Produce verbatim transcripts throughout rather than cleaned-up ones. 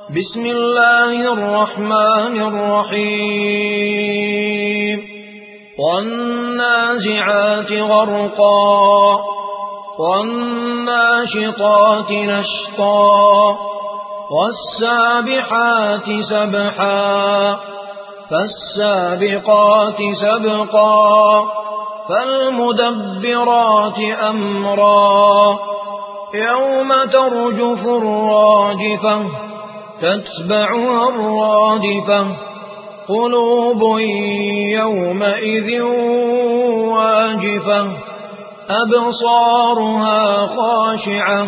بسم الله الرحمن الرحيم والنازعات غرقا والناشطات نشطا والسابحات سبحا فالسابقات سبقا فالمدبرات أمرا يوم ترجف الراجفة تتبعها الرادفة قلوب يومئذ واجفة أبصارها خاشعة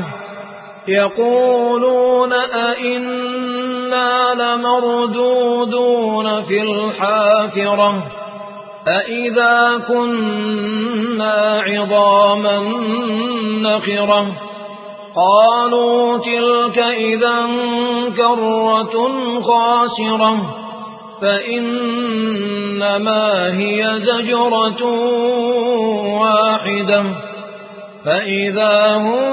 يقولون أئنا لمردودون في الحافرة أئذا كنا عظاما نخرة قالوا تلك إذا كرة خاسرة فإنما هي زجرة واحدة فإذا هم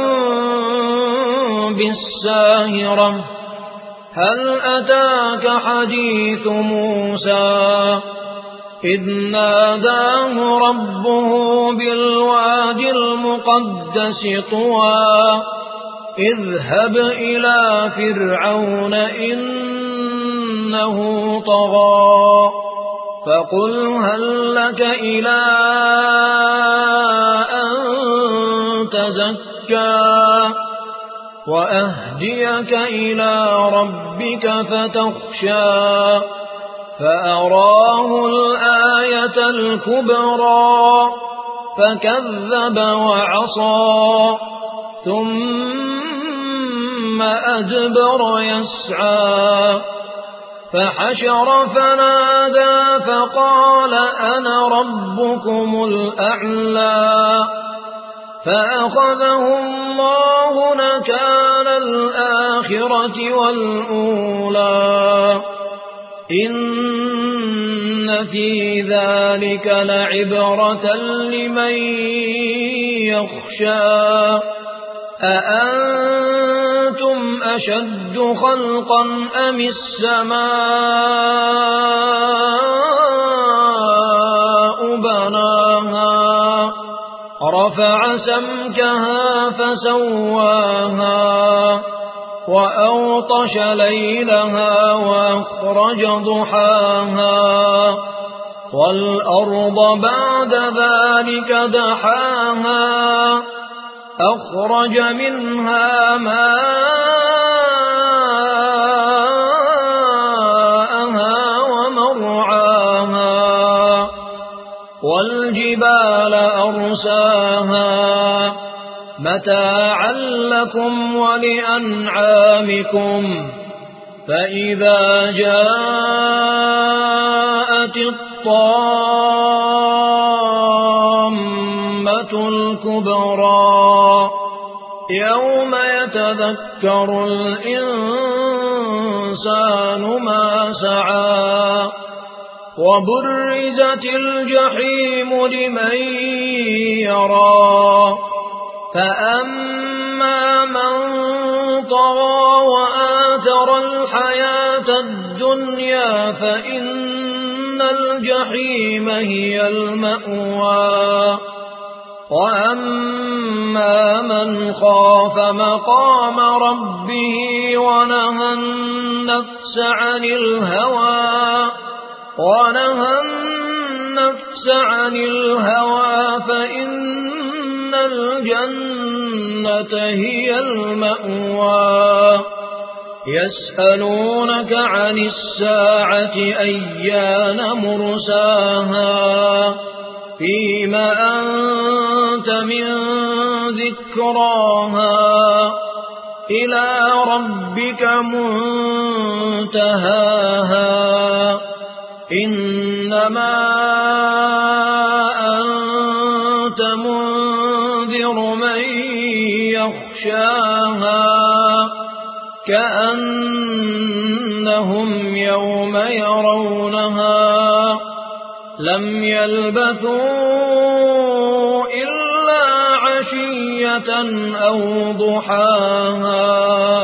بالساهرة هل أتاك حديث موسى إذ ناداه ربه بالواد المقدس طوى اذهب إلى فرعون إنه طغى فقل هل لك إلى أن تزكى وأهديك إلى ربك فتخشى فأراه الآية الكبرى فكذب وعصى ثم أدبر يسعى فحشر فنادى فقال أنا ربكم الأعلى فأخذه الله نكال الآخرة والأولى إن في ذلك لعبرة لمن يخشى أأنتم أشد خلقا أم السماء بناها رفع سمكها فسواها وأغطش ليلها وأخرج ضحاها والأرض بعد ذلك دحاها أخرج منها ماءها ومرعاها والجبال أرساها متاعا لكم ولأنعامكم فإذا جاءت الطامة الكبرى يوم يتذكر الإنسان ما سعى وبرزت الجحيم لمن يرى فأما من طغى وآثر الحياة الدنيا فإن الجحيم هي المأوى وأما من خاف مقام ربه ونهى النفس عن الهوى ونهى النفس عن الهوى فإن الجنة هي المأوى يسألونك عن الساعة أيان مرساها فيم أنت من ذكراها إلى ربك منتهاها إنما أنت منذر من يخشاها كأنهم يوم يرونها لم يلبثوا إلا عشية أو ضحاها